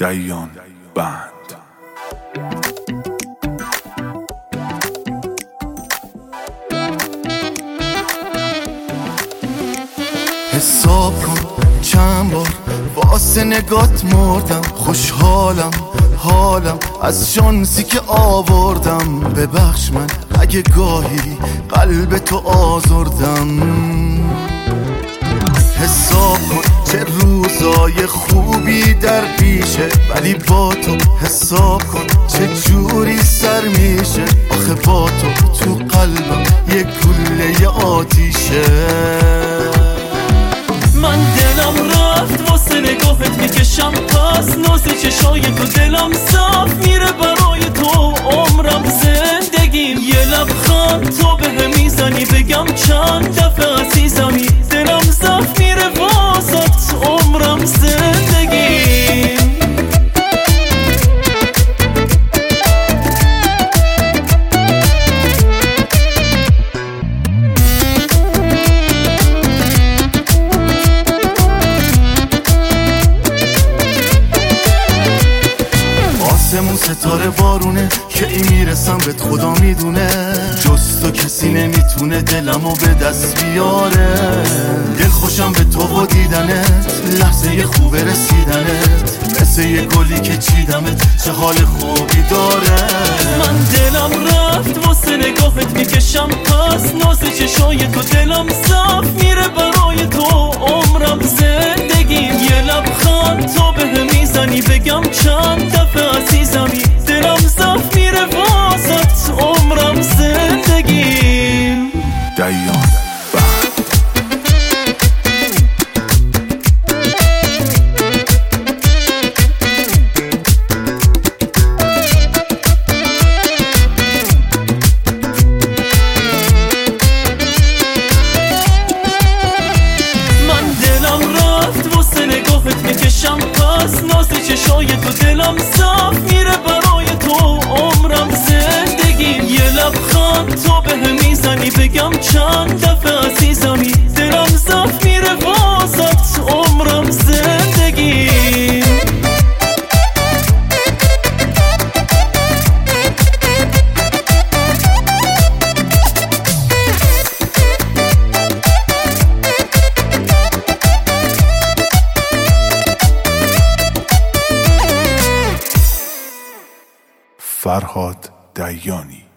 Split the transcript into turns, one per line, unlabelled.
دیان بند.
حساب کن چند بار واسه نگات مردم، خوشحالم حالم از شانسی که آوردم. ببخش من اگه گاهی قلب تو آزردم. حساب کن چه روزای خوبی در پیشه، ولی با تو حساب کن چه جوری سر میشه. آخه با تو قلبم یه گله آتیشه.
من دلم رفت واسه نگاهت میکشم پس ناز چشای تو، دلم صاف میره برای تو عمرم زندگیم. یه لبخند تو به میزنی بگم چند دفعه عزیزمی، دلم صاف میره واسه عمرم زندگیم.
آسمون ستاره بارونه که این میرسم بهت خدا میدونه. جز تو کسی نمیتونه دلمو به دست بیاره. دل خوشم به تو و دیدنت، لحظه خوبه رسیدنت، مثل یه گلی که چیدمت چه حال خوبی داره.
من دلم رفت واسه نگاهت میکشم پس ناز چشای تو، دلم صاف میره برای تو عمرم زندگیم. یه لبخند تو به میزنی بگم چند دفعه عزیزمی، دلم صاف میره واسط عمرم زندگیم.
دیان بند.
من دلم رفت واسه نگاهت میکشم پس ناز چشای تو، دلم صاف میره برای تو عمرم زندگیم. یه لبخند تو به میزنی بگم چند دفعه عزیزمی، دلم صاف میره واسط عمرم زندگیم.
فرهاد دیانی.